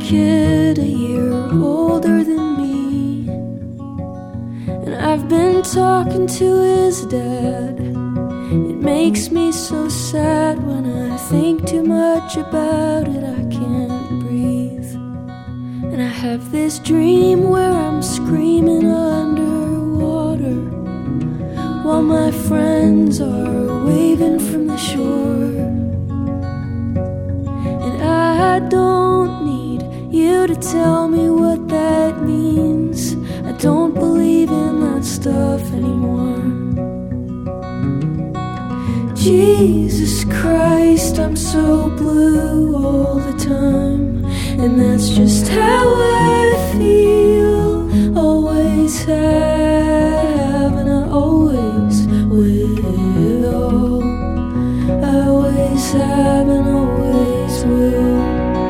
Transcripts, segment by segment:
kid a year older than me, and I've been talking to his dad. It makes me so sad when I think too much about it. I can't breathe, and I have this dream where I'm screaming underwater while my friends are waving from the shore. And I don't need you to tell me what that means. I don't believe in that stuff anymore. Jesus Christ, I'm so blue all the time, and that's just how I feel. Always have, and I always will. I always have and always will.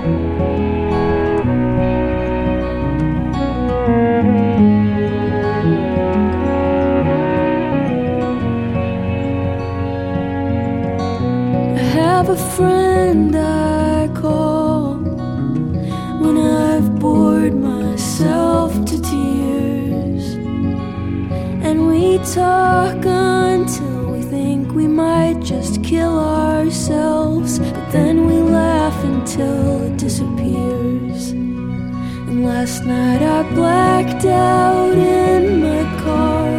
I have a friend I call when I've bored myself to tears, and we talk until we think we might just kill ourselves, but then we laugh until it disappears. And last night I blacked out in my car,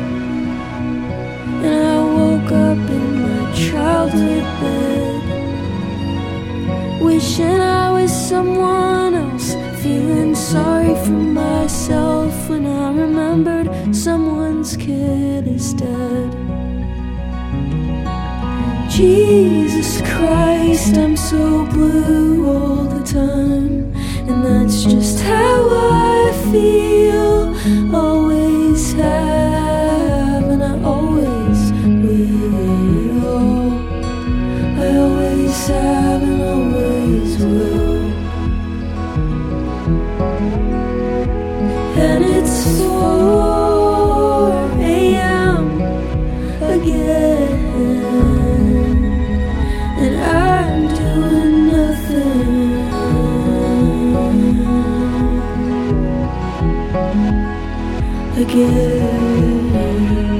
and I woke up in my childhood bed, wishing I was someone else, feeling sorry for myself when I remembered someone's kid is dead. Jesus Christ, I'm so blue all the time, and that's just how I feel. Always have, and I always will. I always have and always will. And it's 4 a.m. again, and I'm doing nothing again.